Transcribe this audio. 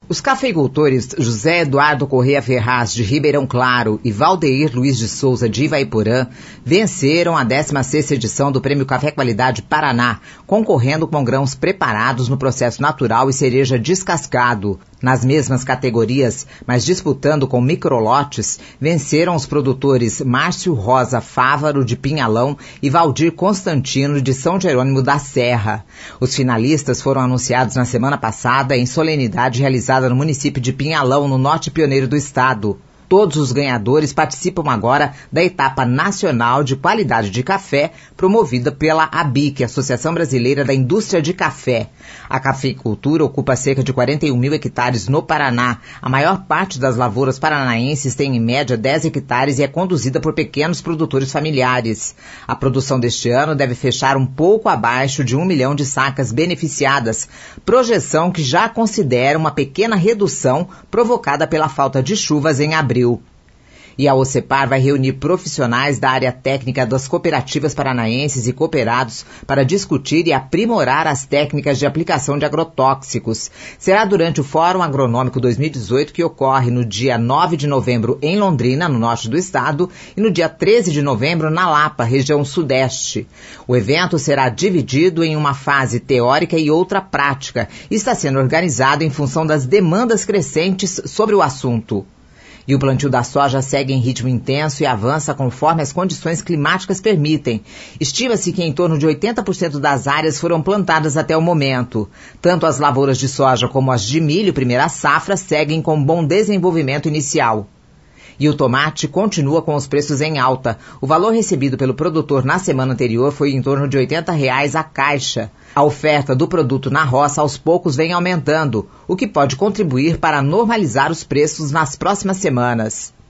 Os cafeicultores José Eduardo Corrêa Ferraz, de Ribeirão Claro, e Valdeir Luiz de Souza, de Ivaiporã, venceram a 16ª edição do Prêmio Café Qualidade Paraná, concorrendo com grãos preparados no processo natural e cereja descascado. Nas mesmas categorias, mas disputando com microlotes, venceram os produtores Márcio Rosa Fávaro, de Pinhalão, e Valdir Constantino, de São Jerônimo da Serra. Os finalistas foram anunciados na semana passada em solenidade realizada no município de Pinhalão, no norte pioneiro do estado. Todos os ganhadores participam agora da etapa nacional de qualidade de café, promovida pela ABIC, Associação Brasileira da Indústria de Café. A cafeicultura ocupa cerca de 41 mil hectares no Paraná. A maior parte das lavouras paranaenses tem em média 10 hectares e é conduzida por pequenos produtores familiares. A produção deste ano deve fechar um pouco abaixo de 1 milhão de sacas beneficiadas, projeção que já considera uma pequena redução provocada pela falta de chuvas em abril. E a OCEPAR vai reunir profissionais da área técnica das cooperativas paranaenses e cooperados para discutir e aprimorar as técnicas de aplicação de agrotóxicos. Será durante o Fórum Agronômico 2018, que ocorre no dia 9 de novembro em Londrina, no norte do estado, e no dia 13 de novembro na Lapa, região sudeste. O evento será dividido em uma fase teórica e outra prática e está sendo organizado em função das demandas crescentes sobre o assunto. E o plantio da soja segue em ritmo intenso e avança conforme as condições climáticas permitem. Estima-se que em torno de 80% das áreas foram plantadas até o momento. Tanto as lavouras de soja como as de milho, primeira safra, seguem com bom desenvolvimento inicial. E o tomate continua com os preços em alta. O valor recebido pelo produtor na semana anterior foi em torno de R$ 80 a caixa. A oferta do produto na roça aos poucos vem aumentando, o que pode contribuir para normalizar os preços nas próximas semanas.